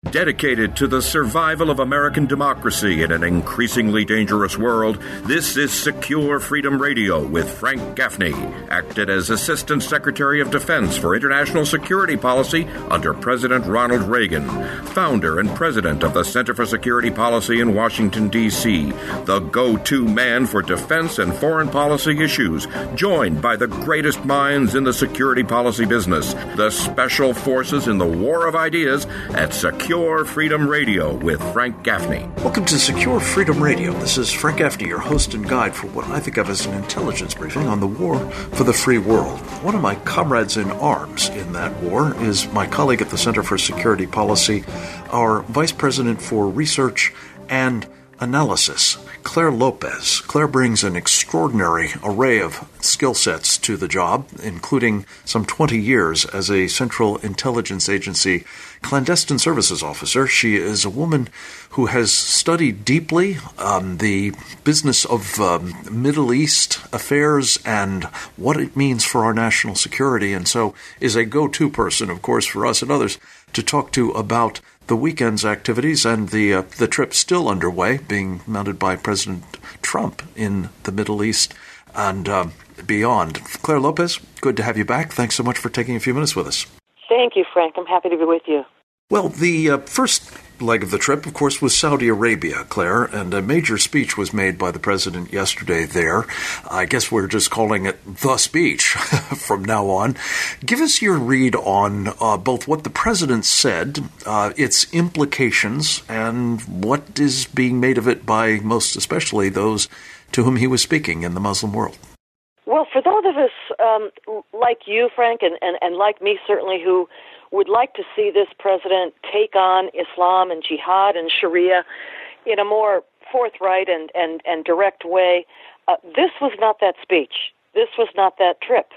Dedicated to the survival of American democracy in an increasingly dangerous world, this is Secure Freedom Radio with Frank Gaffney, acted as Assistant Secretary of Defense for International Security Policy under President Ronald Reagan, founder and president of the Center for Security Policy in Washington, D.C., the go-to man for defense and foreign policy issues, joined by the greatest minds in the security policy business, the special forces in the war of ideas at Secure Freedom Radio with Frank Gaffney. Welcome to Secure Freedom Radio. This is Frank Gaffney, your host and guide for what I think of as an intelligence briefing on the war for the free world. One of my comrades in arms in that war is my colleague at the Center for Security Policy, our Vice President for Research and Analysis, Claire Lopez. Claire brings an extraordinary array of skill sets to the job, including some 20 years as a Central Intelligence Agency clandestine services officer. She is a woman who has studied deeply the business of Middle East affairs and what it means for our national security, and so is a go-to person, of course, for us and others to talk to about the weekend's activities and the trip still underway, being mounted by President Trump in the Middle East and beyond. Claire Lopez, good to have you back. Thanks so much for taking a few minutes with us. Thank you, Frank. I'm happy to be with you. Well, the first leg of the trip, of course, was Saudi Arabia, Claire, and a major speech was made by the president yesterday there. I guess we're just calling it the speech from now on. Give us your read on both what the president said, its implications, and what is being made of it by most especially those to whom he was speaking in the Muslim world. Well, for those of us like you, Frank, and like me certainly, who would like to see this president take on Islam and jihad and Sharia in a more forthright and direct way, this was not that speech. This was not that trip.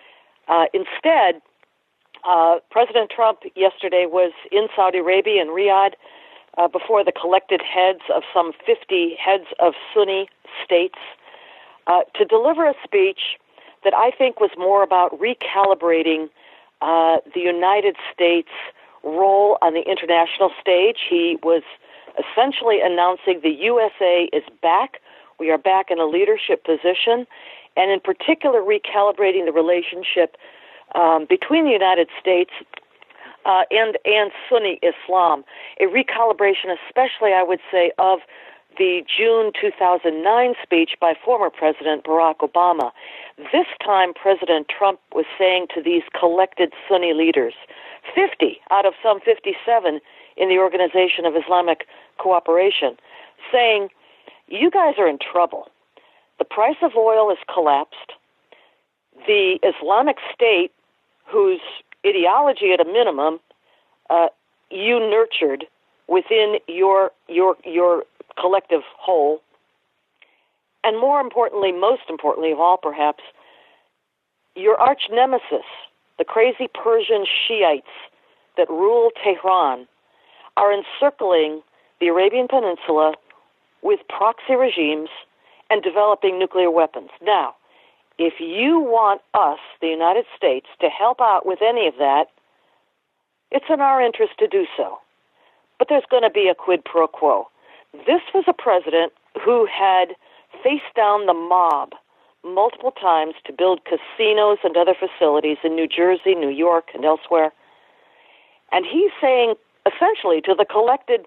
Instead, President Trump yesterday was in Saudi Arabia in Riyadh before the collected heads of some 50 heads of Sunni states to deliver a speech that I think was more about recalibrating the United States' role on the international stage. He was essentially announcing the USA is back. We are back in a leadership position, and in particular recalibrating the relationship between the United States and Sunni Islam. A recalibration, especially, I would say, of the June 2009 speech by former President Barack Obama. This time, President Trump was saying to these collected Sunni leaders, 50 out of some 57 in the Organization of Islamic Cooperation, saying, you guys are in trouble. The price of oil has collapsed. The Islamic State, whose ideology at a minimum you nurtured within your collective whole, and more importantly, most importantly of all perhaps, your arch nemesis, the crazy Persian Shiites that rule Tehran, are encircling the Arabian Peninsula with proxy regimes and developing nuclear weapons. Now, if you want us, the United States, to help out with any of that, it's in our interest to do so. But there's going to be a quid pro quo. This was a president who had faced down the mob multiple times to build casinos and other facilities in New Jersey, New York, and elsewhere. And he's saying, essentially, to the collected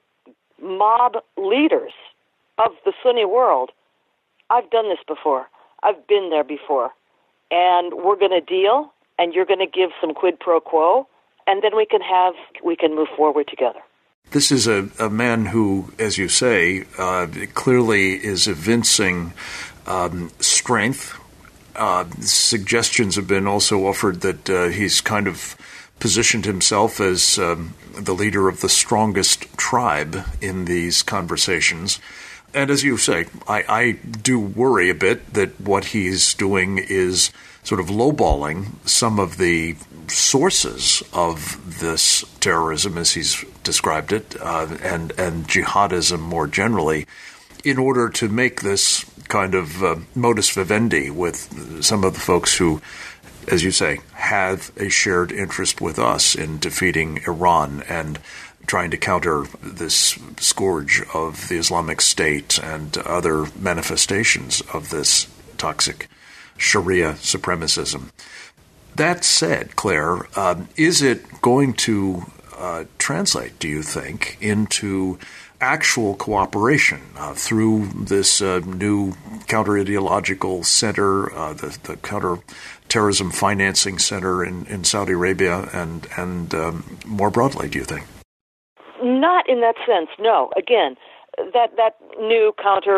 mob leaders of the Sunni world, I've done this before. I've been there before. And we're going to deal, and you're going to give some quid pro quo, and then we can move forward together. This is a man who, as you say, clearly is evincing strength. Suggestions have been also offered that he's kind of positioned himself as the leader of the strongest tribe in these conversations. And as you say, I do worry a bit that what he's doing is sort of lowballing some of the sources of this terrorism, as he's described it, and jihadism more generally, in order to make this kind of modus vivendi with some of the folks who, as you say, have a shared interest with us in defeating Iran and trying to counter this scourge of the Islamic State and other manifestations of this toxic Sharia supremacism. That said, Claire, is it going to translate, do you think, into actual cooperation through this new counter-ideological center, the counter-terrorism financing center in Saudi Arabia, and more broadly, do you think? Not in that sense, no. Again, that new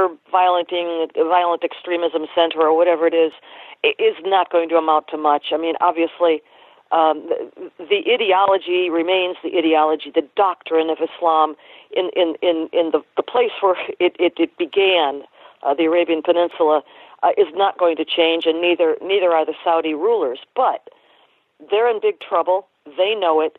violent extremism center or whatever it is not going to amount to much. I mean, obviously, the ideology remains the ideology, the doctrine of Islam in the place where it began, the Arabian Peninsula, is not going to change, and neither are the Saudi rulers. But they're in big trouble. They know it,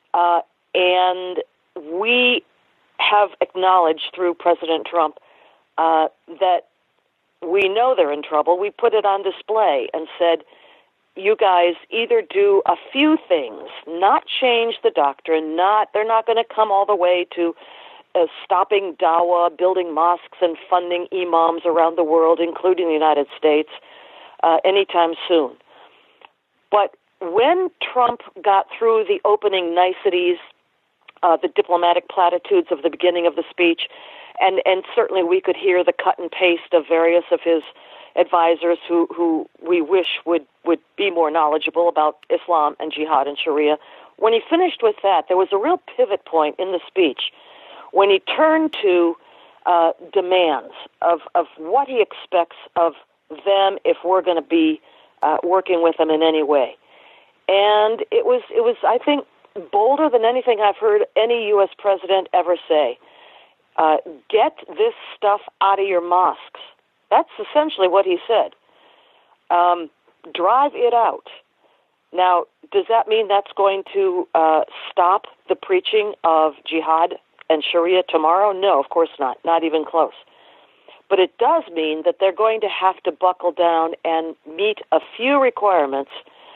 and we have acknowledged through President Trump that we know they're in trouble. We put it on display and said, you guys either do a few things, not change the doctrine, they're not going to come all the way to stopping dawah, building mosques and funding imams around the world, including the United States, anytime soon. But when Trump got through the opening niceties, the diplomatic platitudes of the beginning of the speech, and certainly we could hear the cut and paste of various of his advisors who we wish would be more knowledgeable about Islam and jihad and Sharia. When he finished with that, there was a real pivot point in the speech when he turned to demands of what he expects of them if we're going to be working with them in any way. And it was I think, bolder than anything I've heard any U.S. president ever say. Get this stuff out of your mosques. That's essentially what he said. Drive it out. Now, does that mean that's going to stop the preaching of jihad and Sharia tomorrow? No, of course not. Not even close. But it does mean that they're going to have to buckle down and meet a few requirements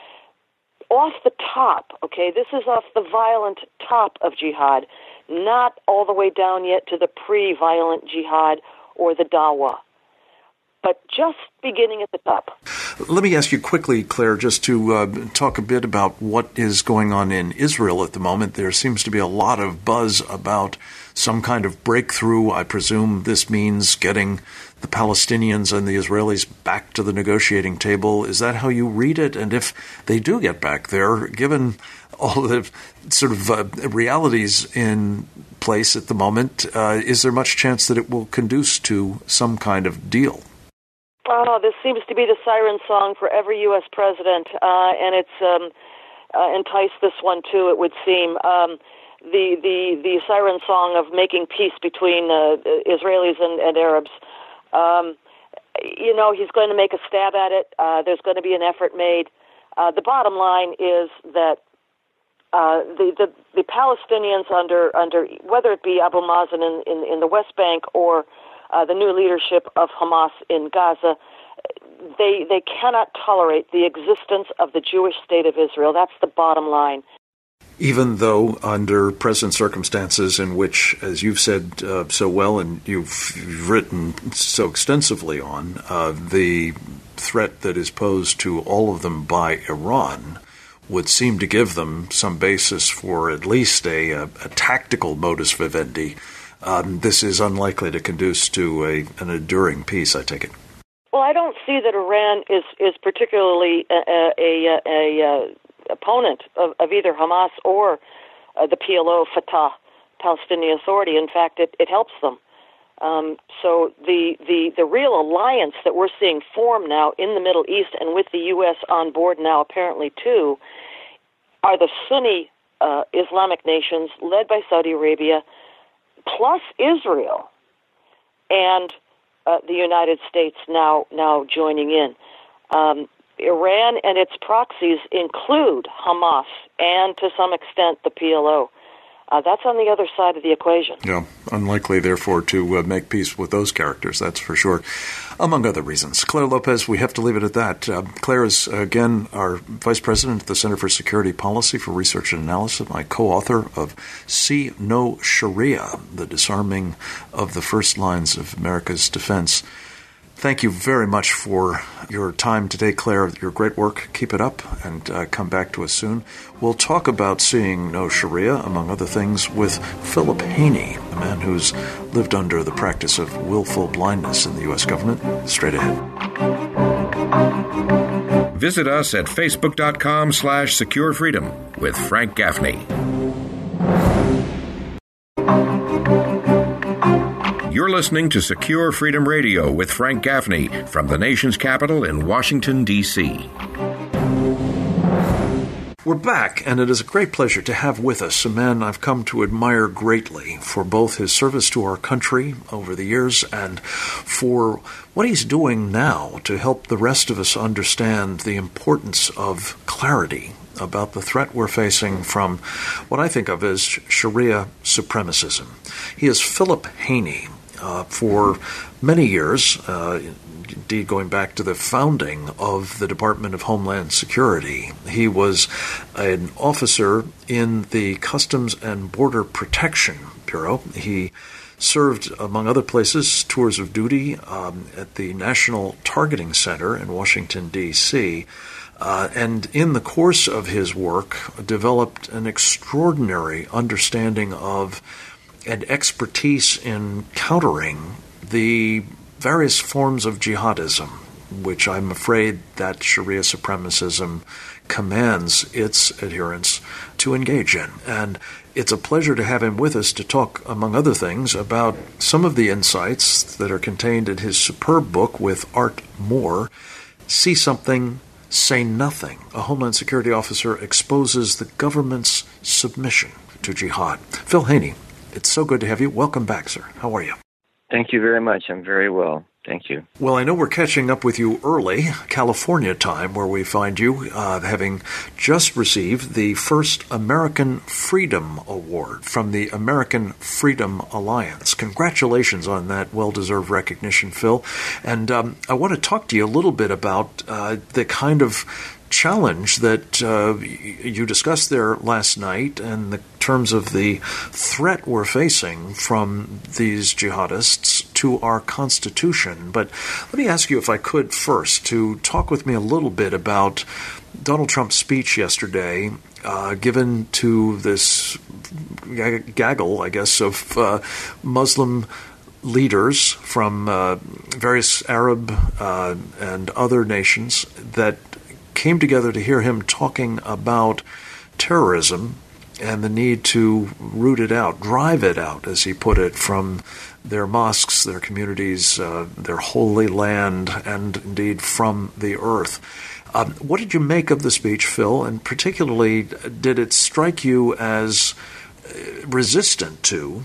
off the top, okay? This is off the violent top of jihad, not all the way down yet to the pre-violent jihad or the dawah, but just beginning at the top. Let me ask you quickly, Claire, just to talk a bit about what is going on in Israel at the moment. There seems to be a lot of buzz about some kind of breakthrough. I presume this means getting the Palestinians and the Israelis back to the negotiating table. Is that how you read it? And if they do get back there, given all the sort of realities in place at the moment, is there much chance that it will conduce to some kind of deal? Oh, this seems to be the siren song for every U.S. president, and it's enticed this one too, it would seem. The siren song of making peace between Israelis and Arabs. He's going to make a stab at it. There's going to be an effort made. The bottom line is that the Palestinians under whether it be Abu Mazen in the West Bank or the new leadership of Hamas in Gaza, they cannot tolerate the existence of the Jewish state of Israel. That's the bottom line. Even though under present circumstances in which, as you've said so well and you've written so extensively on, the threat that is posed to all of them by Iran would seem to give them some basis for at least a tactical modus vivendi. This is unlikely to conduce to an enduring peace, I take it. Well, I don't see that Iran is particularly a opponent of either Hamas or the PLO, Fatah, Palestinian Authority. In fact, it helps them. So the real alliance that we're seeing form now in the Middle East, and with the U.S. on board now apparently too, are the Sunni Islamic nations led by Saudi Arabia, plus Israel, and the United States now joining in. Iran and its proxies include Hamas and, to some extent, the PLO. That's on the other side of the equation. Yeah, unlikely, therefore, to make peace with those characters, that's for sure, among other reasons. Clare Lopez, we have to leave it at that. Clare is, again, our Vice President at the Center for Security Policy for Research and Analysis, my co-author of See No Sharia, The Disarming of the First Lines of America's Defense. Thank you very much for your time today, Clare. Your great work. Keep it up and come back to us soon. We'll talk about Seeing No Sharia, among other things, with Philip Haney, a man who's lived under the practice of willful blindness in the U.S. government. Straight ahead. Visit us at facebook.com/securefreedom with Frank Gaffney. You're listening to Secure Freedom Radio with Frank Gaffney from the nation's capital in Washington, D.C. We're back, and it is a great pleasure to have with us a man I've come to admire greatly for both his service to our country over the years and for what he's doing now to help the rest of us understand the importance of clarity about the threat we're facing from what I think of as Sharia supremacism. He is Philip Haney. For many years, indeed going back to the founding of the Department of Homeland Security, he was an officer in the Customs and Border Protection Bureau. He served, among other places, tours of duty at the National Targeting Center in Washington, D.C., and in the course of his work developed an extraordinary understanding of and expertise in countering the various forms of jihadism, which I'm afraid that Sharia supremacism commands its adherents to engage in. And it's a pleasure to have him with us to talk, among other things, about some of the insights that are contained in his superb book with Art Moore, See Something, Say Nothing. A Homeland Security officer exposes the government's submission to jihad. Phil Haney, it's so good to have you. Welcome back, sir. How are you? Thank you very much. I'm very well. Thank you. Well, I know we're catching up with you early, California time, where we find you, having just received the first American Freedom Award from the American Freedom Alliance. Congratulations on that well-deserved recognition, Phil. And I want to talk to you a little bit about the kind of challenge that you discussed there last night and the terms of the threat we're facing from these jihadists to our Constitution. But let me ask you, if I could first, to talk with me a little bit about Donald Trump's speech yesterday given to this gaggle, I guess, of Muslim leaders from various Arab and other nations that came together to hear him talking about terrorism and the need to root it out, drive it out, as he put it, from their mosques, their communities, their holy land, and indeed from the earth. What did you make of the speech, Phil? And particularly, did it strike you as resistant to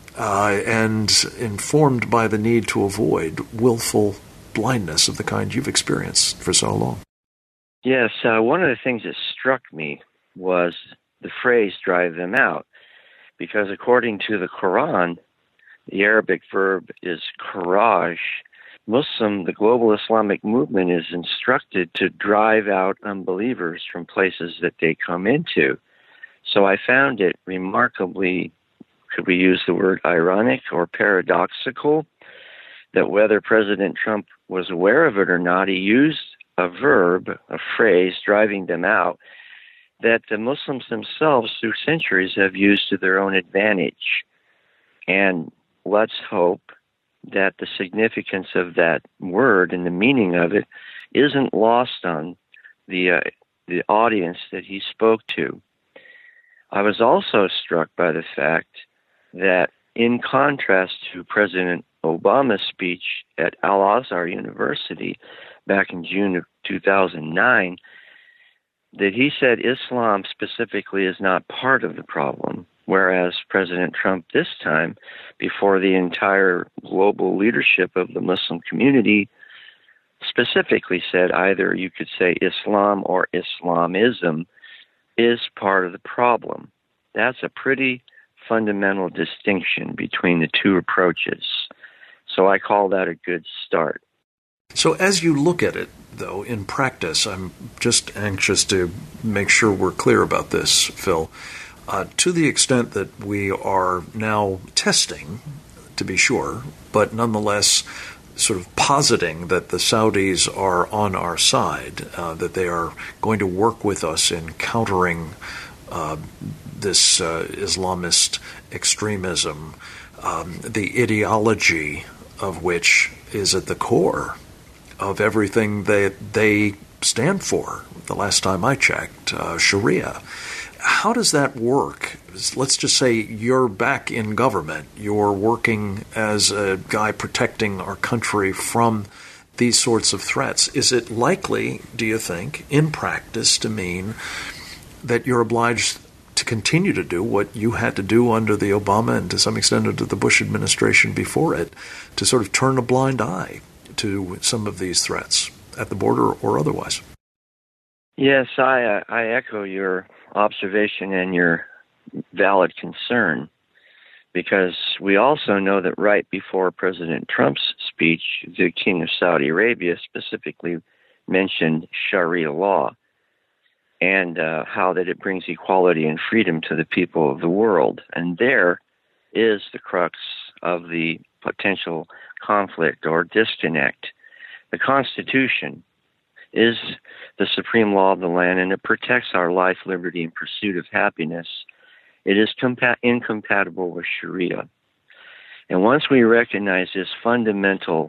and informed by the need to avoid willful blindness of the kind you've experienced for so long? Yes, one of the things that struck me was the phrase drive them out, because according to the Quran, the Arabic verb is kharaj. The global Islamic movement is instructed to drive out unbelievers from places that they come into. So I found it remarkably, could we use the word ironic or paradoxical, that whether President Trump was aware of it or not, he used a verb, a phrase, driving them out, that the Muslims themselves through centuries have used to their own advantage. And let's hope that the significance of that word and the meaning of it isn't lost on the audience that he spoke to. I was also struck by the fact that in contrast to President Obama's speech at Al-Azhar University back in June of 2009, that he said Islam specifically is not part of the problem, whereas President Trump this time, before the entire global leadership of the Muslim community, specifically said either you could say Islam or Islamism is part of the problem. That's a pretty fundamental distinction between the two approaches. So I call that a good start. So as you look at it, though, in practice, I'm just anxious to make sure we're clear about this, Phil. To the extent that we are now testing, to be sure, but nonetheless sort of positing that the Saudis are on our side, that they are going to work with us in countering this Islamist extremism, the ideology of which is at the core of everything that they stand for. The last time I checked, Sharia. How does that work? Let's just say you're back in government. You're working as a guy protecting our country from these sorts of threats. Is it likely, do you think, in practice to mean that you're obliged to continue to do what you had to do under the Obama and to some extent under the Bush administration before it, to sort of turn a blind eye to some of these threats at the border or otherwise? Yes, I echo your observation and your valid concern, because we also know that right before President Trump's speech, the King of Saudi Arabia specifically mentioned Sharia law and how that it brings equality and freedom to the people of the world. And there is the crux of the potential conflict or disconnect. The Constitution is the supreme law of the land, and it protects our life, liberty, and pursuit of happiness. It is incompatible with Sharia. And once we recognize this fundamental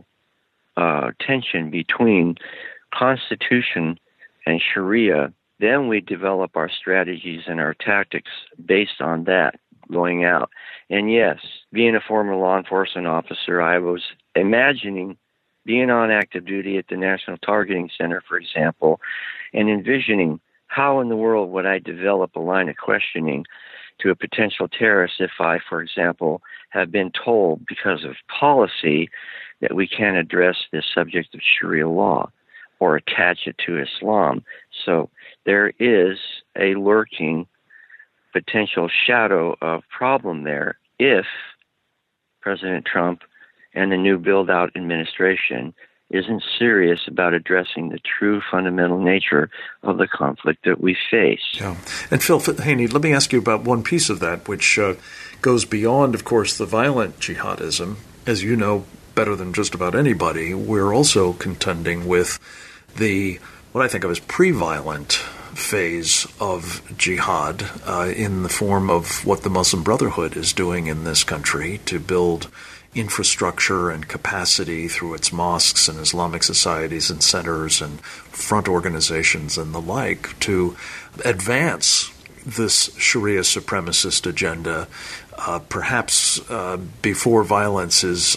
tension between Constitution and Sharia, then we develop our strategies and our tactics based on that going out. And yes, being a former law enforcement officer, I was imagining being on active duty at the National Targeting Center, for example, and envisioning how in the world would I develop a line of questioning to a potential terrorist if I, for example, have been told because of policy that we can't address this subject of Sharia law or attach it to Islam. So there is a lurking potential shadow of problem there if President Trump and the new build-out administration isn't serious about addressing the true fundamental nature of the conflict that we face. Yeah. And Phil Haney, let me ask you about one piece of that, which goes beyond, of course, the violent jihadism. As you know better than just about anybody, we're also contending with the, what I think of as pre-violent phase of jihad in the form of what the Muslim Brotherhood is doing in this country to build infrastructure and capacity through its mosques and Islamic societies and centers and front organizations and the like to advance this Sharia supremacist agenda, perhaps before violence is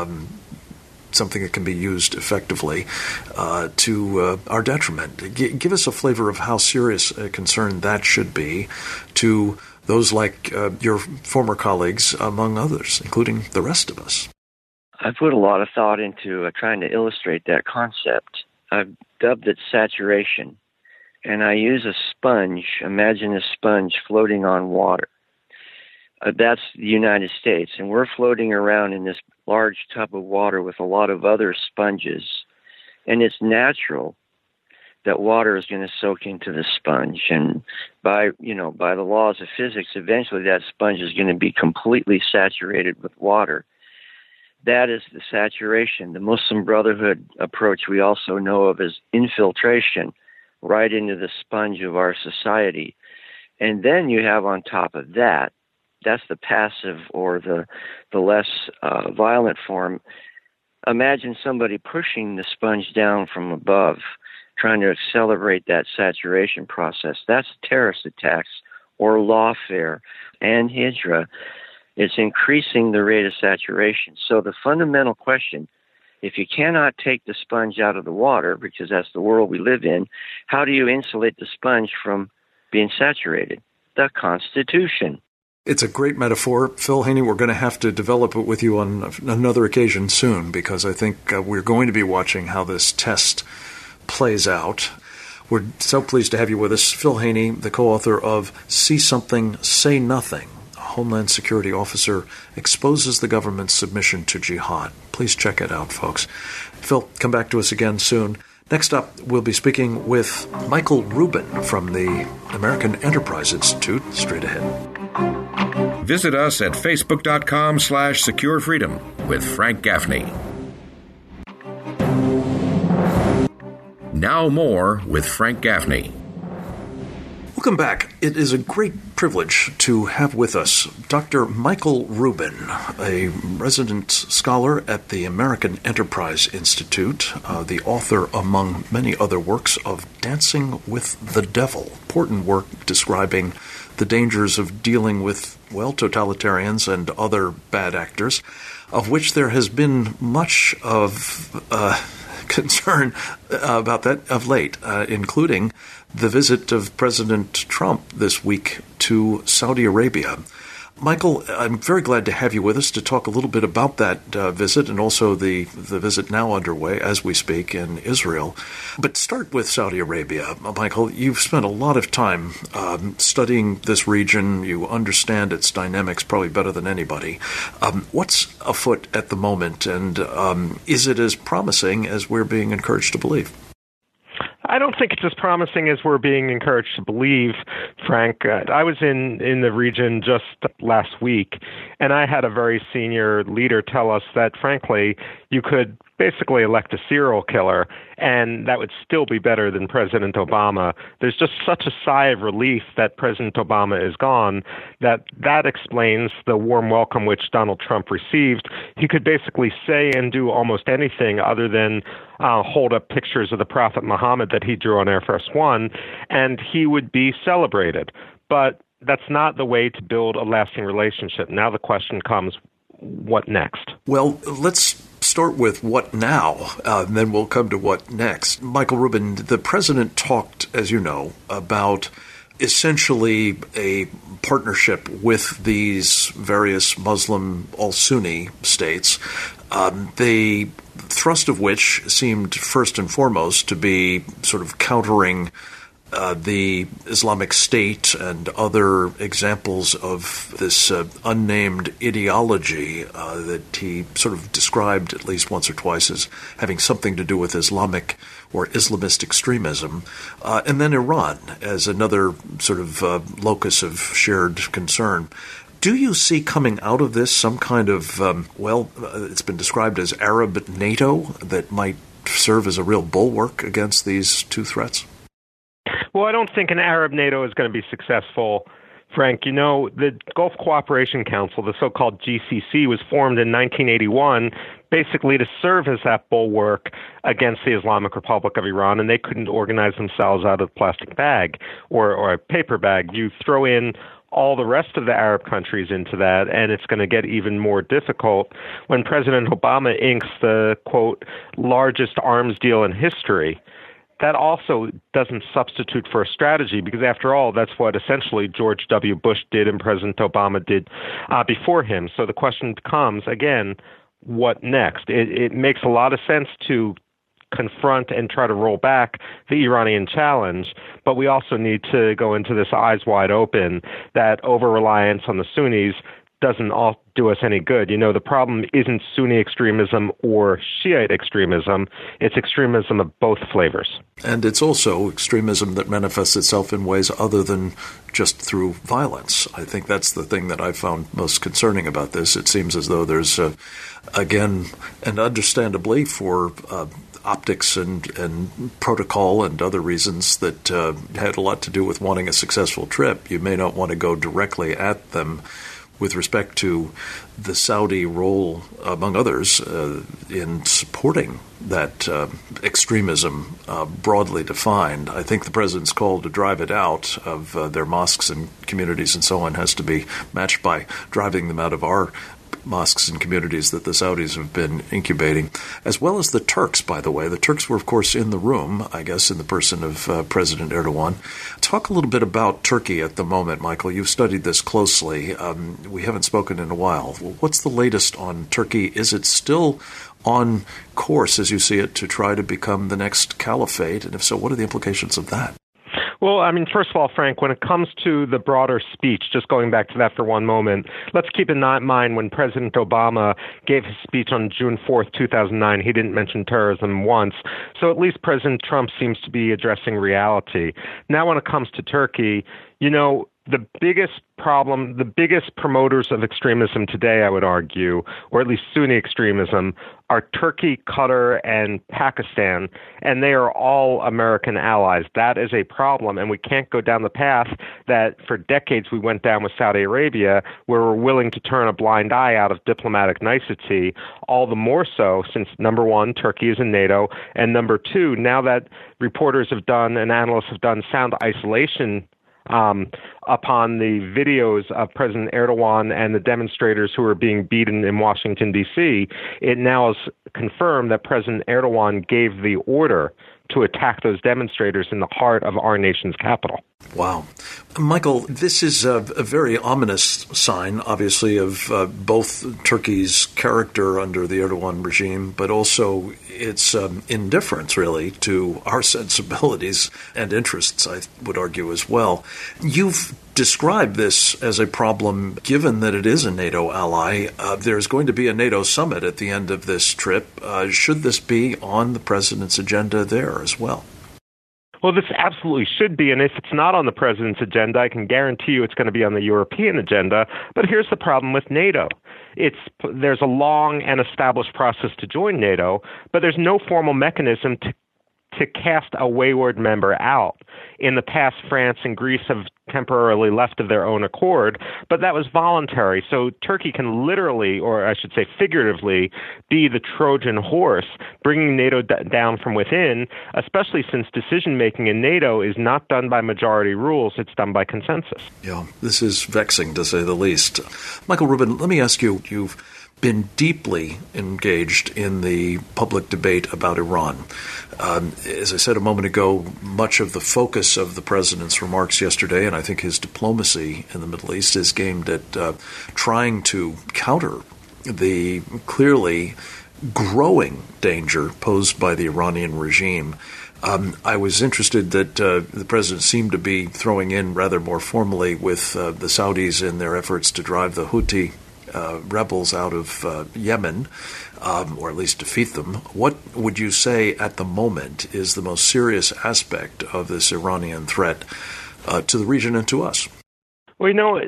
something that can be used effectively to our detriment. Give us a flavor of how serious a concern that should be to those like your former colleagues, among others, including the rest of us. I put a lot of thought into trying to illustrate that concept. I've dubbed it saturation, and I use a sponge. Imagine a sponge floating on water. That's the United States, and we're floating around in this large tub of water with a lot of other sponges, and it's natural that water is going to soak into the sponge, and by the laws of physics, eventually that sponge is going to be completely saturated with water. That is the saturation. The Muslim Brotherhood approach we also know of as infiltration right into the sponge of our society. And then you have on top of that, that's the passive or the less violent form. Imagine somebody pushing the sponge down from above, trying to accelerate that saturation process. That's terrorist attacks or lawfare and hijra. It's increasing the rate of saturation. So the fundamental question, if you cannot take the sponge out of the water, because that's the world we live in, how do you insulate the sponge from being saturated? The Constitution. It's a great metaphor. Phil Haney, we're going to have to develop it with you on another occasion soon, because I think we're going to be watching how this test plays out. We're so pleased to have you with us. Phil Haney, the co-author of See Something, Say Nothing, Homeland Security officer, exposes the government's submission to jihad. Please check it out, folks. Phil, come back to us again soon. Next up, we'll be speaking with Michael Rubin from the American Enterprise Institute. Straight ahead. Visit us at facebook.com/securefreedom with Frank Gaffney. Now more with Frank Gaffney. Welcome back. It is a great privilege to have with us Dr. Michael Rubin, a resident scholar at the American Enterprise Institute, the author, among many other works, of Dancing with the Devil, important work describing the dangers of dealing with, totalitarians and other bad actors, of which there has been much of concern about that of late, including the visit of President Trump this week to Saudi Arabia. Michael, I'm very glad to have you with us to talk a little bit about that visit and also the visit now underway as we speak in Israel. But start with Saudi Arabia. Michael, you've spent a lot of time studying this region. You understand its dynamics probably better than anybody. What's afoot at the moment, and is it as promising as we're being encouraged to believe? I don't think it's as promising as we're being encouraged to believe, Frank. I was in the region just last week, and I had a very senior leader tell us that, frankly, you could basically elect a serial killer, and that would still be better than President Obama. There's just such a sigh of relief that President Obama is gone that explains the warm welcome which Donald Trump received. He could basically say and do almost anything other than hold up pictures of the Prophet Muhammad that he drew on Air Force One, and he would be celebrated. But that's not the way to build a lasting relationship. Now the question comes, what next? Well, let's start with what now, and then we'll come to what next. Michael Rubin, the president talked, as you know, about essentially a partnership with these various Muslim all-Sunni states, the thrust of which seemed first and foremost to be sort of countering the Islamic State and other examples of this unnamed ideology that he sort of described at least once or twice as having something to do with Islamic or Islamist extremism, and then Iran as another sort of locus of shared concern. Do you see coming out of this some kind of, it's been described as Arab NATO that might serve as a real bulwark against these two threats? Well, I don't think an Arab NATO is going to be successful, Frank. You know, the Gulf Cooperation Council, the so-called GCC, was formed in 1981 basically to serve as that bulwark against the Islamic Republic of Iran, and they couldn't organize themselves out of a plastic bag or a paper bag. You throw in all the rest of the Arab countries into that, and it's going to get even more difficult. When President Obama inks the, quote, largest arms deal in history, that also doesn't substitute for a strategy, because after all, that's what essentially George W. Bush did and President Obama did before him. So the question becomes, again, what next? It makes a lot of sense to confront and try to roll back the Iranian challenge, but we also need to go into this eyes wide open that over-reliance on the Sunnis doesn't all do us any good. You know, the problem isn't Sunni extremism or Shiite extremism. It's extremism of both flavors. And it's also extremism that manifests itself in ways other than just through violence. I think that's the thing that I found most concerning about this. It seems as though there's, again, and understandably for optics and protocol and other reasons that had a lot to do with wanting a successful trip, you may not want to go directly at them with respect to the Saudi role, among others, in supporting that extremism broadly defined. I think the president's call to drive it out of their mosques and communities and so on has to be matched by driving them out of our mosques and communities that the Saudis have been incubating, as well as the Turks, by the way. The Turks were, of course, in the room, I guess, in the person of President Erdogan. Talk a little bit about Turkey at the moment, Michael. You've studied this closely. We haven't spoken in a while. What's the latest on Turkey? Is it still on course, as you see it, to try to become the next caliphate? And if so, what are the implications of that? Well, I mean, first of all, Frank, when it comes to the broader speech, just going back to that for one moment, let's keep in mind when President Obama gave his speech on June 4th, 2009, he didn't mention terrorism once. So at least President Trump seems to be addressing reality. Now, when it comes to Turkey, the biggest problem, the biggest promoters of extremism today, I would argue, or at least Sunni extremism, are Turkey, Qatar, and Pakistan, and they are all American allies. That is a problem, and we can't go down the path that for decades we went down with Saudi Arabia, where we're willing to turn a blind eye out of diplomatic nicety, all the more so since, number one, Turkey is in NATO, and number two, now that reporters have done and analysts have done sound isolation upon the videos of President Erdogan and the demonstrators who are being beaten in Washington, D.C., it now is confirmed that President Erdogan gave the order to attack those demonstrators in the heart of our nation's capital. Wow. Michael, this is a very ominous sign, obviously, of both Turkey's character under the Erdogan regime, but also its indifference, really, to our sensibilities and interests, I would argue, as well. You've described this as a problem, given that it is a NATO ally. There's going to be a NATO summit at the end of this trip. Should this be on the president's agenda there as well? Well, this absolutely should be, and if it's not on the president's agenda, I can guarantee you it's going to be on the European agenda. But here's the problem with NATO. There's a long and established process to join NATO, but there's no formal mechanism to cast a wayward member out. In the past, France and Greece have temporarily left of their own accord, but that was voluntary. So Turkey can literally, or I should say figuratively, be the Trojan horse, bringing NATO down from within, especially since decision-making in NATO is not done by majority rules, it's done by consensus. Yeah, this is vexing, to say the least. Michael Rubin, let me ask you, you've been deeply engaged in the public debate about Iran. As I said a moment ago, much of the focus of the president's remarks yesterday, and I think his diplomacy in the Middle East, is aimed at trying to counter the clearly growing danger posed by the Iranian regime. I was interested that the president seemed to be throwing in rather more formally with the Saudis in their efforts to drive the Houthi rebels out of Yemen, or at least defeat them. What would you say at the moment is the most serious aspect of this Iranian threat to the region and to us? Well,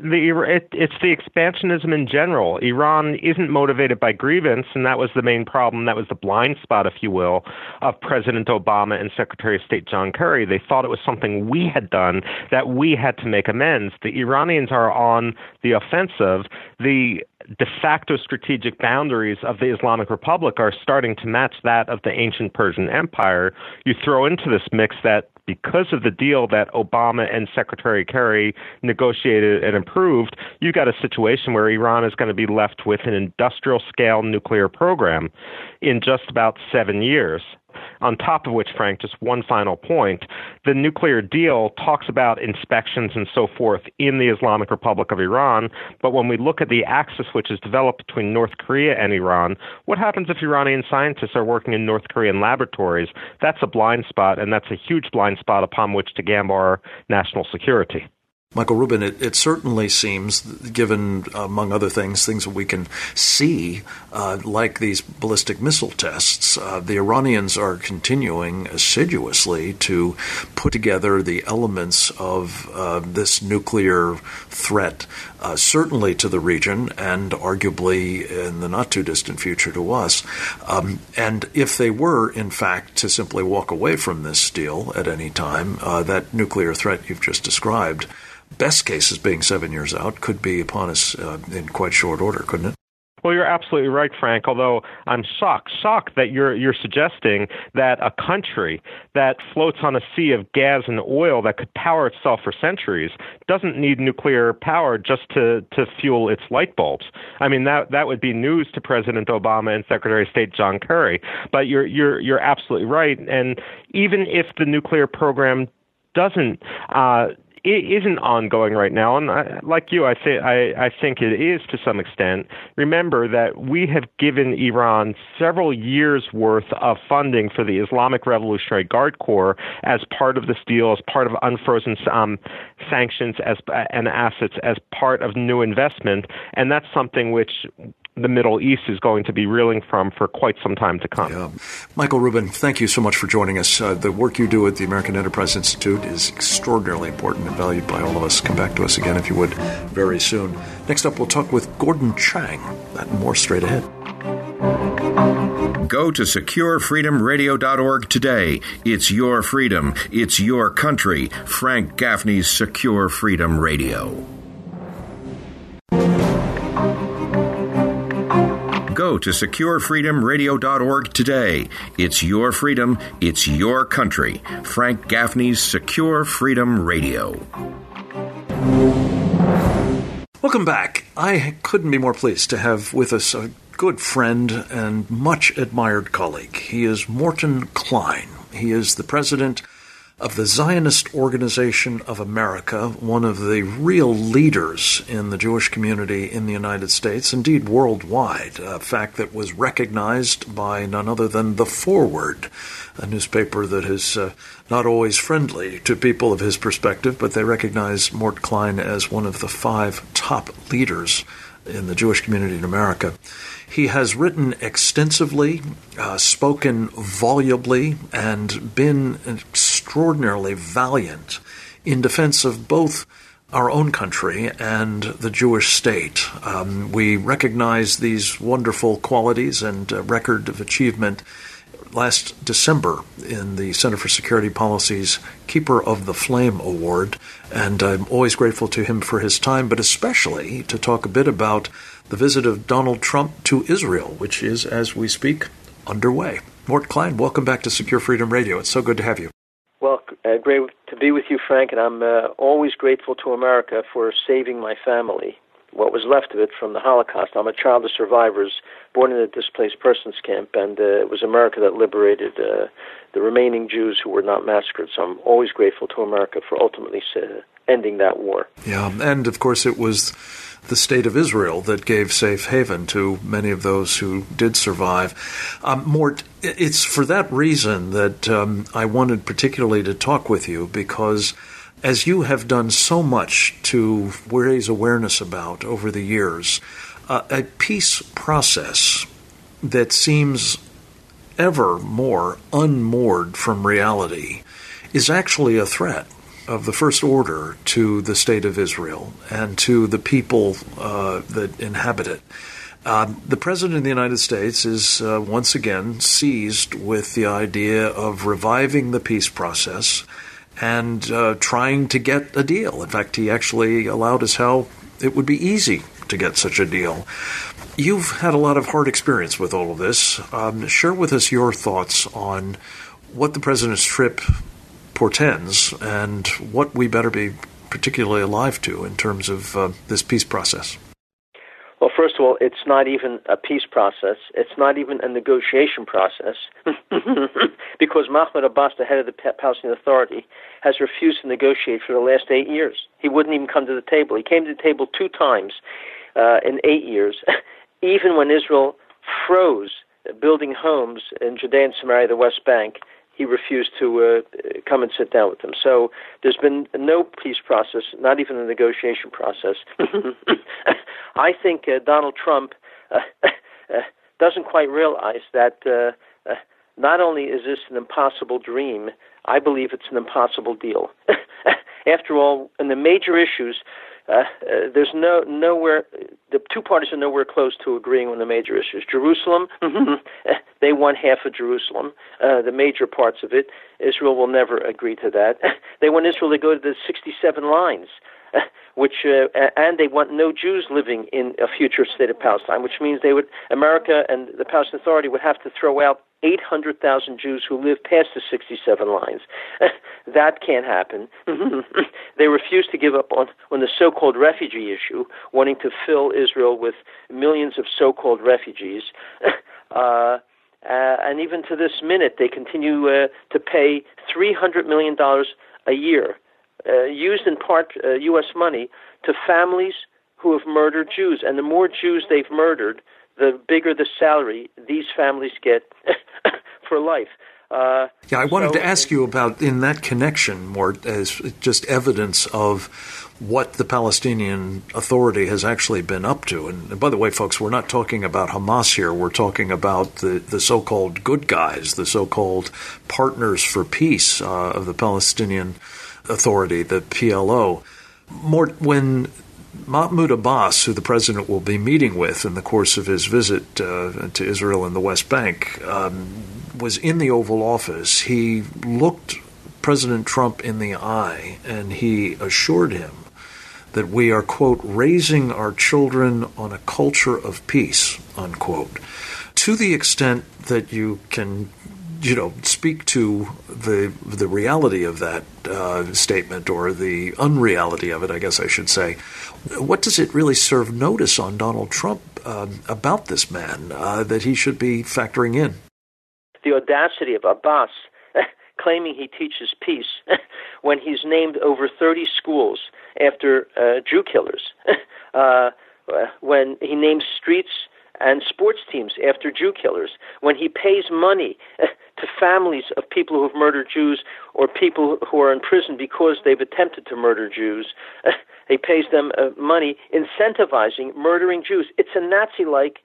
it's the expansionism in general. Iran isn't motivated by grievance, and that was the main problem. That was the blind spot, if you will, of President Obama and Secretary of State John Kerry. They thought it was something we had done, that we had to make amends. The Iranians are on the offensive. The de facto strategic boundaries of the Islamic Republic are starting to match that of the ancient Persian Empire. You throw into this mix that because of the deal that Obama and Secretary Kerry negotiated and approved, you've got a situation where Iran is going to be left with an industrial-scale nuclear program in just about 7 years. On top of which, Frank, just one final point, the nuclear deal talks about inspections and so forth in the Islamic Republic of Iran, but when we look at the axis which is developed between North Korea and Iran, what happens if Iranian scientists are working in North Korean laboratories? That's a blind spot, and that's a huge blind spot upon which to gamble our national security. Michael Rubin, it certainly seems, given, among other things that we can see, like these ballistic missile tests, the Iranians are continuing assiduously to put together the elements of this nuclear threat, certainly to the region and arguably in the not-too-distant future to us. And if they were, in fact, to simply walk away from this deal at any time, that nuclear threat you've just described, best cases being 7 years out, could be upon us in quite short order, couldn't it? Well, you're absolutely right, Frank, although I'm shocked that you're suggesting that a country that floats on a sea of gas and oil that could power itself for centuries doesn't need nuclear power just to fuel its light bulbs. I mean, that would be news to President Obama and Secretary of State John Kerry. But you're absolutely right. And even if the nuclear program doesn't isn't ongoing right now. And like you, I think it is to some extent. Remember that we have given Iran several years' worth of funding for the Islamic Revolutionary Guard Corps as part of this deal, as part of unfrozen sanctions and assets, as part of new investment. And that's something which the Middle East is going to be reeling from for quite some time to come. Yeah. Michael Rubin, thank you so much for joining us. The work you do at the American Enterprise Institute is extraordinarily important and valued by all of us. Come back to us again, if you would, very soon. Next up, we'll talk with Gordon Chang. That and more straight ahead. Go to SecureFreedomRadio.org today. It's your freedom. It's your country. Frank Gaffney's Secure Freedom Radio. Go to SecureFreedomRadio.org today. It's your freedom. It's your country. Frank Gaffney's Secure Freedom Radio. Welcome back. I couldn't be more pleased to have with us a good friend and much admired colleague. He is Morton Klein. He is the president of the Zionist Organization of America, one of the real leaders in the Jewish community in the United States, indeed worldwide, a fact that was recognized by none other than The Forward, a newspaper that is not always friendly to people of his perspective, but they recognize Mort Klein as one of the 5 top leaders in the Jewish community in America. He has written extensively, spoken volubly, and been extraordinarily valiant in defense of both our own country and the Jewish state. We recognize these wonderful qualities and record of achievement last December in the Center for Security Policy's Keeper of the Flame Award, and I'm always grateful to him for his time, but especially to talk a bit about the visit of Donald Trump to Israel, which is, as we speak, underway. Mort Klein, welcome back to Secure Freedom Radio. It's so good to have you. Well, great to be with you, Frank, and I'm always grateful to America for saving my family, what was left of it, from the Holocaust. I'm a child of survivors born in a displaced persons camp, and it was America that liberated the remaining Jews who were not massacred. So I'm always grateful to America for ultimately ending that war. Yeah, and of course it was the state of Israel that gave safe haven to many of those who did survive. Mort, it's for that reason that I wanted particularly to talk with you, because as you have done so much to raise awareness about over the years, a peace process that seems ever more unmoored from reality is actually a threat of the first order to the state of Israel and to the people that inhabit it. The President of the United States is once again seized with the idea of reviving the peace process and trying to get a deal. In fact, he actually allowed us how it would be easy to get such a deal. You've had a lot of hard experience with all of this. Share with us your thoughts on what the President's trip portends and what we better be particularly alive to in terms of this peace process. Well, first of all, it's not even a peace process. It's not even a negotiation process because Mahmoud Abbas, the head of the Palestinian Authority, has refused to negotiate for the last 8 years. He wouldn't even come to the table. He came to the table 2 times in 8 years, even when Israel froze building homes in Judea and Samaria, the West Bank. He refused to come and sit down with them. So there's been no peace process, not even a negotiation process. I think Donald Trump doesn't quite realize that not only is this an impossible dream, I believe it's an impossible deal. After all, in the major issues, there's nowhere. The 2 parties are nowhere close to agreeing on the major issues. Jerusalem, they want half of Jerusalem, the major parts of it. Israel will never agree to that. They want Israel to go to the 67 lines, and they want no Jews living in a future state of Palestine, which means America and the Palestinian Authority would have to throw out 800,000 Jews who live past the 67 lines. That can't happen. They refuse to give up on the so-called refugee issue, wanting to fill Israel with millions of so-called refugees. And even to this minute, they continue to pay $300 million a year used in part U.S. money to families who have murdered Jews. And the more Jews they've murdered, the bigger the salary these families get for life. I wanted to ask you about, in that connection, Mort, as just evidence of what the Palestinian Authority has actually been up to. And by the way, folks, we're not talking about Hamas here. We're talking about the so-called good guys, the so-called partners for peace of the Palestinian Authority, the PLO. Mort, when Mahmoud Abbas, who the president will be meeting with in the course of his visit to Israel and the West Bank, was in the Oval Office, he looked President Trump in the eye and he assured him that we are, quote, raising our children on a culture of peace, unquote. To the extent that you can, speak to the reality of that statement, or the unreality of it, I guess I should say, what does it really serve notice on Donald Trump about this man that he should be factoring in? The audacity of Abbas claiming he teaches peace when he's named over 30 schools after Jew killers, when he names streets and sports teams after Jew killers, when he pays money to families of people who have murdered Jews or people who are in prison because they've attempted to murder Jews. He pays them money incentivizing murdering Jews. It's a Nazi-like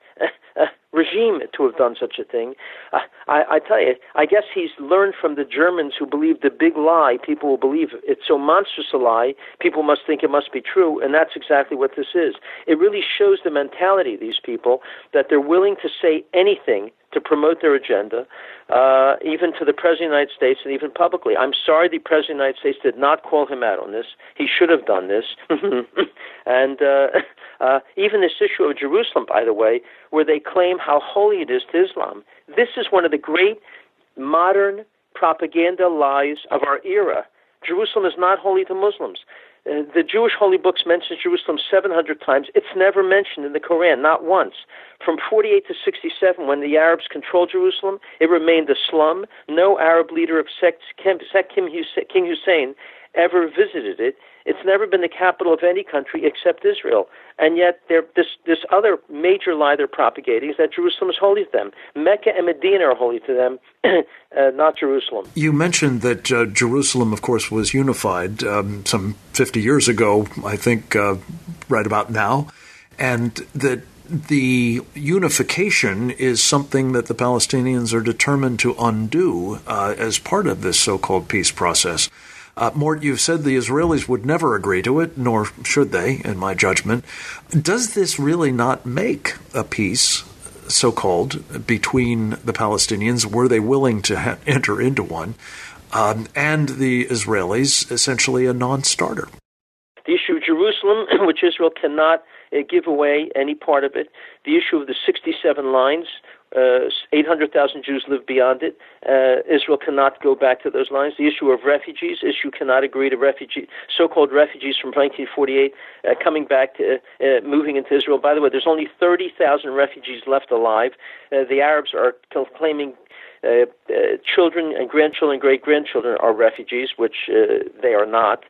regime to have done such a thing. I tell you, I guess he's learned from the Germans who believe the big lie. People will believe it's so monstrous a lie, people must think it must be true, and that's exactly what this is. It really shows the mentality of these people, that they're willing to say anything to promote their agenda, even to the President of the United States and even publicly. I'm sorry the President of the United States did not call him out on this. He should have done this. And even this issue of Jerusalem, by the way, where they claim how holy it is to Islam. This is one of the great modern propaganda lies of our era. Jerusalem is not holy to Muslims. The Jewish holy books mention Jerusalem 700 times. It's never mentioned in the Quran, not once. From 48 to 67, when the Arabs controlled Jerusalem, it remained a slum. No Arab leader of sect King Hussein ever visited it. It's never been the capital of any country except Israel. And yet this other major lie they're propagating is that Jerusalem is holy to them. Mecca and Medina are holy to them, not Jerusalem. You mentioned that Jerusalem, of course, was unified some 50 years ago, I think, right about now, and that the unification is something that the Palestinians are determined to undo as part of this so-called peace process. Mort, you've said the Israelis would never agree to it, nor should they, in my judgment. Does this really not make a peace, so-called, between the Palestinians, were they willing to enter into one, and the Israelis, essentially a non-starter? The issue of Jerusalem, which Israel cannot give away any part of it. The issue of the 67 lines, 800,000 Jews live beyond it. Israel cannot go back to those lines. The issue of refugees, Israel cannot agree to so-called refugees from 1948 coming back to moving into Israel. By the way, there's only 30,000 refugees left alive. The Arabs are claiming children and grandchildren and great-grandchildren are refugees, which they are not.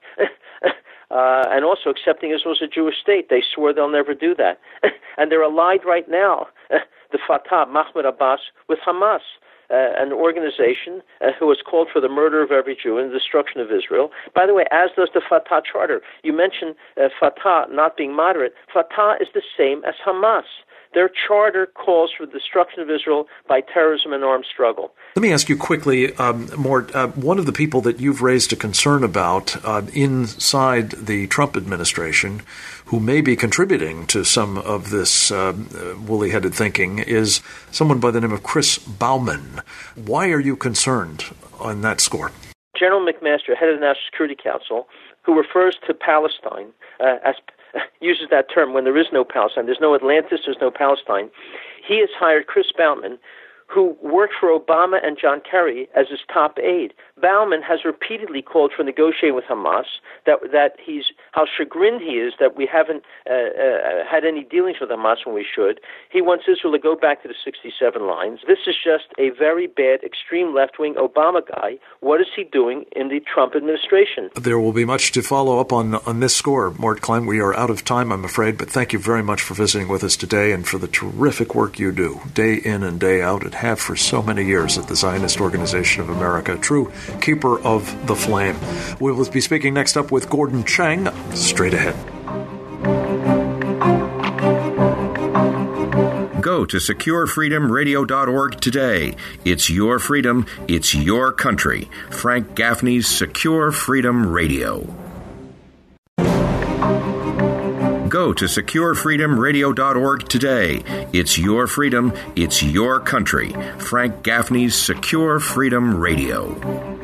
And also accepting Israel as a Jewish state. They swore they'll never do that. And they're allied right now, the Fatah, Mahmoud Abbas, with Hamas, an organization who has called for the murder of every Jew and the destruction of Israel. By the way, as does the Fatah Charter. You mentioned Fatah not being moderate. Fatah is the same as Hamas. Their charter calls for the destruction of Israel by terrorism and armed struggle. Let me ask you quickly, Mort, one of the people that you've raised a concern about inside the Trump administration, who may be contributing to some of this woolly-headed thinking, is someone by the name of Chris Baumann. Why are you concerned on that score? General McMaster, head of the National Security Council, who refers to Palestine as uses that term when there is no Palestine. There's no Atlantis, there's no Palestine. He has hired Chris Baumann, who worked for Obama and John Kerry as his top aide. Bauman has repeatedly called for negotiating with Hamas, that he's how chagrined he is that we haven't had any dealings with Hamas when we should. He wants Israel to go back to the 67 lines. This is just a very bad, extreme left-wing Obama guy. What is he doing in the Trump administration? There will be much to follow up on this score, Mort Klein. We are out of time, I'm afraid, but thank you very much for visiting with us today and for the terrific work you do, day in and day out, and have for so many years at the Zionist Organization of America, true keeper of the flame. We will be speaking next up with Gordon Chang, straight ahead. Go to SecureFreedomRadio.org today. It's your freedom, it's your country. Frank Gaffney's Secure Freedom Radio. Go to SecureFreedomRadio.org today. It's your freedom, it's your country. Frank Gaffney's Secure Freedom Radio.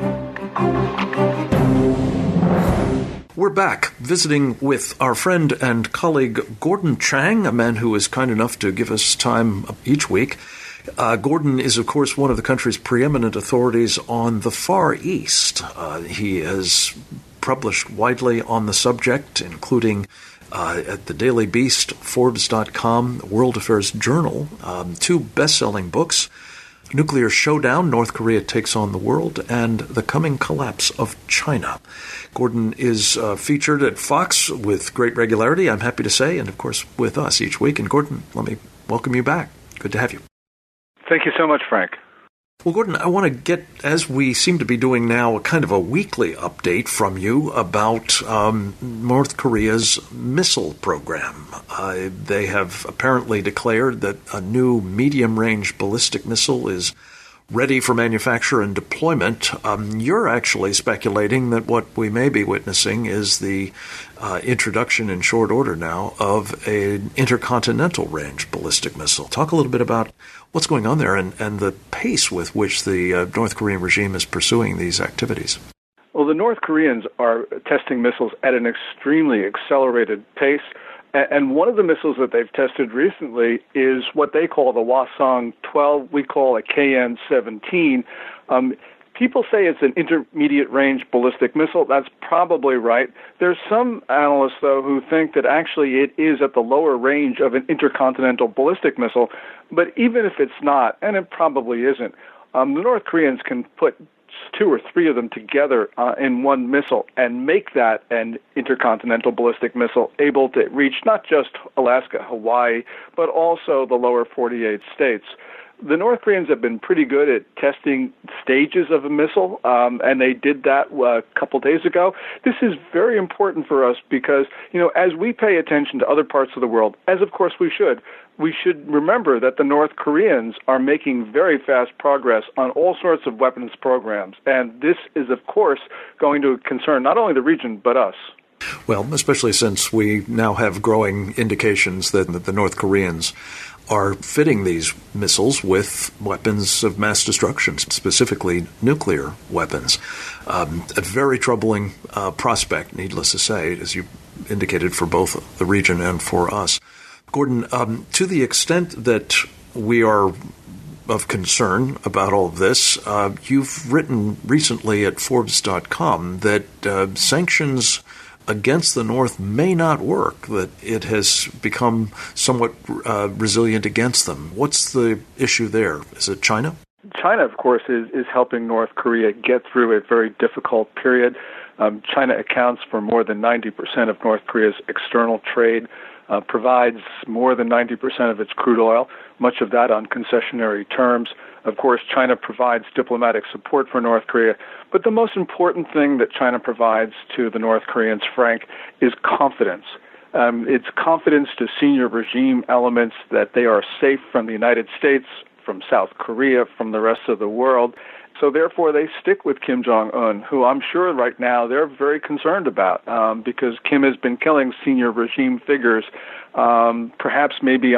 We're back visiting with our friend and colleague Gordon Chang, a man who is kind enough to give us time each week. Gordon is, of course, one of the country's preeminent authorities on the Far East. He has published widely on the subject, including at the Daily Beast, Forbes.com, World Affairs Journal, 2 best-selling books, Nuclear Showdown, North Korea Takes on the World, and The Coming Collapse of China. Gordon is featured at Fox with great regularity, I'm happy to say, and of course with us each week. And Gordon, let me welcome you back. Good to have you. Thank you so much, Frank. Well, Gordon, I want to get, as we seem to be doing now, a kind of a weekly update from you about North Korea's missile program. They have apparently declared that a new medium-range ballistic missile is ready for manufacture and deployment. You're actually speculating that what we may be witnessing is the introduction in short order now of an intercontinental range ballistic missile. Talk a little bit about what's going on there and the pace with which the North Korean regime is pursuing these activities. Well, the North Koreans are testing missiles at an extremely accelerated pace. And one of the missiles that they've tested recently is what they call the Hwasong-12. We call it KN-17. People say it's an intermediate-range ballistic missile. That's probably right. There's some analysts, though, who think that actually it is at the lower range of an intercontinental ballistic missile. But even if it's not, and it probably isn't, the North Koreans can put 2 or 3 of them together in one missile and make that an intercontinental ballistic missile able to reach not just Alaska, Hawaii, but also the lower 48 states. The North Koreans have been pretty good at testing stages of a missile, and they did that a couple days ago. This is very important for us because, as we pay attention to other parts of the world, as of course we should remember that the North Koreans are making very fast progress on all sorts of weapons programs. And this is, of course, going to concern not only the region, but us. Well, especially since we now have growing indications that the North Koreans are fitting these missiles with weapons of mass destruction, specifically nuclear weapons. A very troubling prospect, needless to say, as you indicated, for both the region and for us. Gordon, to the extent that we are of concern about all of this, you've written recently at Forbes.com that sanctions against the North may not work, that it has become somewhat resilient against them. What's the issue there? Is it China? China, of course, is helping North Korea get through a very difficult period. China accounts for more than 90% of North Korea's external trade, provides more than 90% of its crude oil, much of that on concessionary terms. Of course, China provides diplomatic support for North Korea, but the most important thing that China provides to the North Koreans, Frank, is confidence. It's confidence to senior regime elements that they are safe from the United States, from South Korea, from the rest of the world. So therefore, they stick with Kim Jong-un, who I'm sure right now they're very concerned about because Kim has been killing senior regime figures, perhaps maybe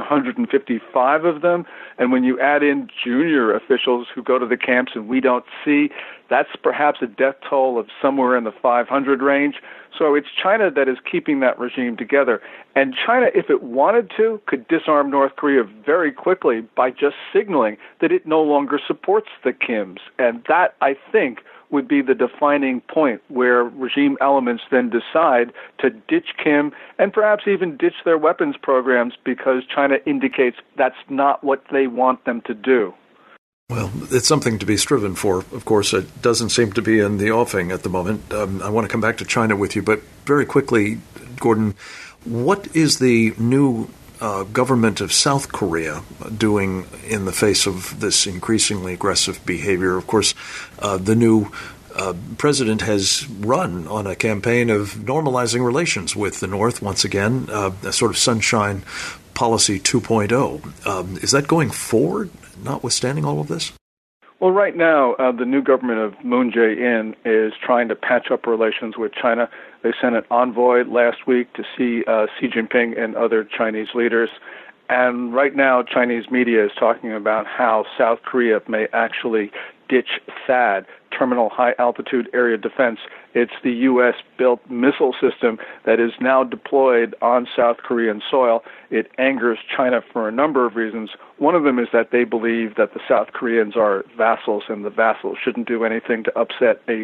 155 of them. And when you add in junior officials who go to the camps and we don't see, that's perhaps a death toll of somewhere in the 500 range. So it's China that is keeping that regime together. And China, if it wanted to, could disarm North Korea very quickly by just signaling that it no longer supports the Kims. And that, I think, would be the defining point where regime elements then decide to ditch Kim and perhaps even ditch their weapons programs because China indicates that's not what they want them to do. Well, it's something to be striven for. Of course, it doesn't seem to be in the offing at the moment. I want to come back to China with you, but very quickly, Gordon, what is the new government of South Korea doing in the face of this increasingly aggressive behavior? Of course, the new president has run on a campaign of normalizing relations with the North once again, a sort of sunshine policy 2.0. Is that going forward, notwithstanding all of this? Well, right now, the new government of Moon Jae-in is trying to patch up relations with China. They sent an envoy last week to see Xi Jinping and other Chinese leaders. And right now, Chinese media is talking about how South Korea may actually ditch THAAD, Terminal High Altitude Area Defense. It's the U.S.-built missile system that is now deployed on South Korean soil. It angers China for a number of reasons. One of them is that they believe that the South Koreans are vassals, and the vassals shouldn't do anything to upset a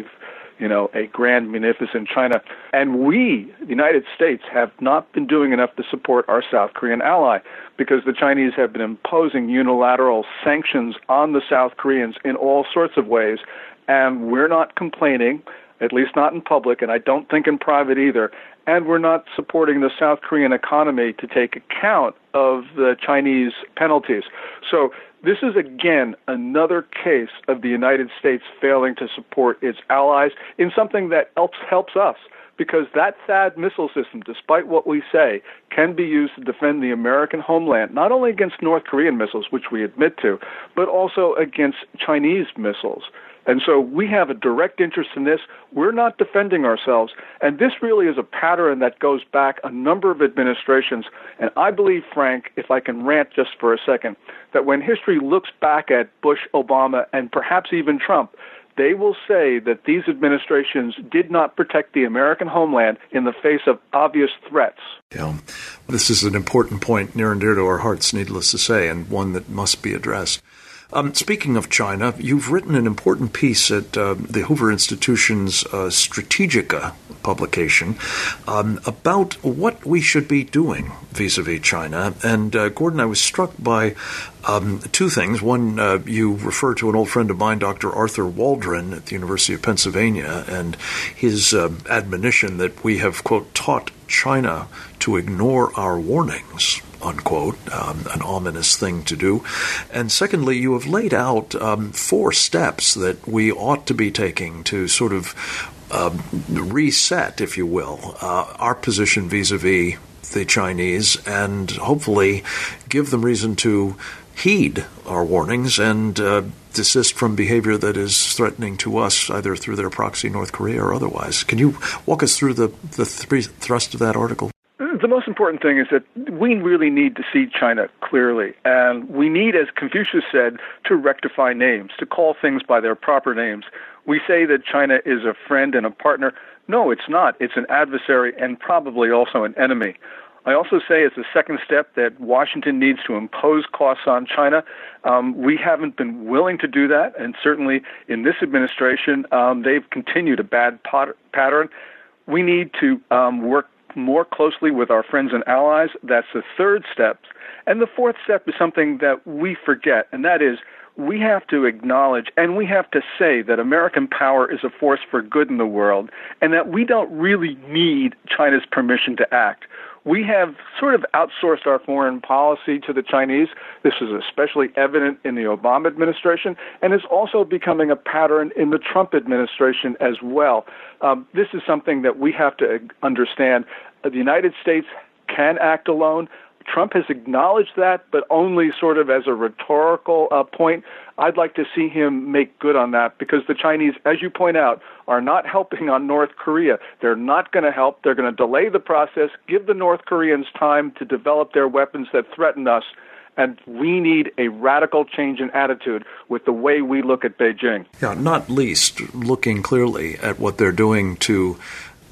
grand, munificent China. And we, the United States, have not been doing enough to support our South Korean ally because the Chinese have been imposing unilateral sanctions on the South Koreans in all sorts of ways. And we're not complaining, at least not in public, and I don't think in private either. And we're not supporting the South Korean economy to take account of the Chinese penalties. So this is, again, another case of the United States failing to support its allies in something that helps us, because that THAAD missile system, despite what we say, can be used to defend the American homeland, not only against North Korean missiles, which we admit to, but also against Chinese missiles. And so we have a direct interest in this. We're not defending ourselves. And this really is a pattern that goes back a number of administrations. And I believe, Frank, if I can rant just for a second, that when history looks back at Bush, Obama, and perhaps even Trump, they will say that these administrations did not protect the American homeland in the face of obvious threats. Yeah, this is an important point near and dear to our hearts, needless to say, and one that must be addressed. Speaking of China, you've written an important piece at the Hoover Institution's Strategica publication about what we should be doing vis-a-vis China. And Gordon, I was struck by two things. One, you refer to an old friend of mine, Dr. Arthur Waldron at the University of Pennsylvania, and his admonition that we have, quote, taught China to ignore our warnings, unquote, an ominous thing to do. And secondly, you have laid out 4 steps that we ought to be taking to sort of reset, if you will, our position vis-a-vis the Chinese and hopefully give them reason to heed our warnings and desist from behavior that is threatening to us, either through their proxy North Korea or otherwise. Can you walk us through the thrust of that article? The most important thing is that we really need to see China clearly, and we need, as Confucius said, to rectify names, to call things by their proper names. We say that China is a friend and a partner. No, it's not. It's an adversary and probably also an enemy. I also say as a second step that Washington needs to impose costs on China. We haven't been willing to do that, and certainly in this administration, they've continued a bad pattern. We need to work more closely with our friends and allies. That's the third step. And the fourth step is something that we forget, and that is we have to acknowledge and we have to say that American power is a force for good in the world and that we don't really need China's permission to act. We have sort of outsourced our foreign policy to the Chinese. This is especially evident in the Obama administration and is also becoming a pattern in the Trump administration as well. This is something that we have to understand. The United States can act alone. Trump has acknowledged that, but only sort of as a rhetorical point. I'd like to see him make good on that because the Chinese, as you point out, are not helping on North Korea. They're not going to help. They're going to delay the process, give the North Koreans time to develop their weapons that threaten us, and we need a radical change in attitude with the way we look at Beijing. Yeah, not least looking clearly at what they're doing to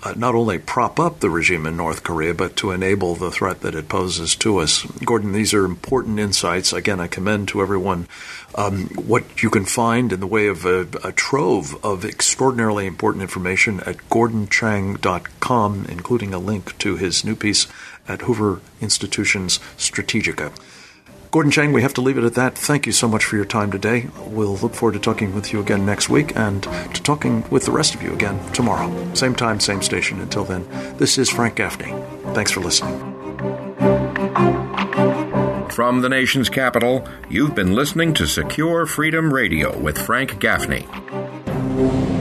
not only prop up the regime in North Korea, but to enable the threat that it poses to us. Gordon, these are important insights. Again, I commend to everyone what you can find in the way of a trove of extraordinarily important information at gordonchang.com, including a link to his new piece at Hoover Institution's Strategica. Gordon Chang, we have to leave it at that. Thank you so much for your time today. We'll look forward to talking with you again next week and to talking with the rest of you again tomorrow. Same time, same station. Until then, this is Frank Gaffney. Thanks for listening. From the nation's capital, you've been listening to Secure Freedom Radio with Frank Gaffney.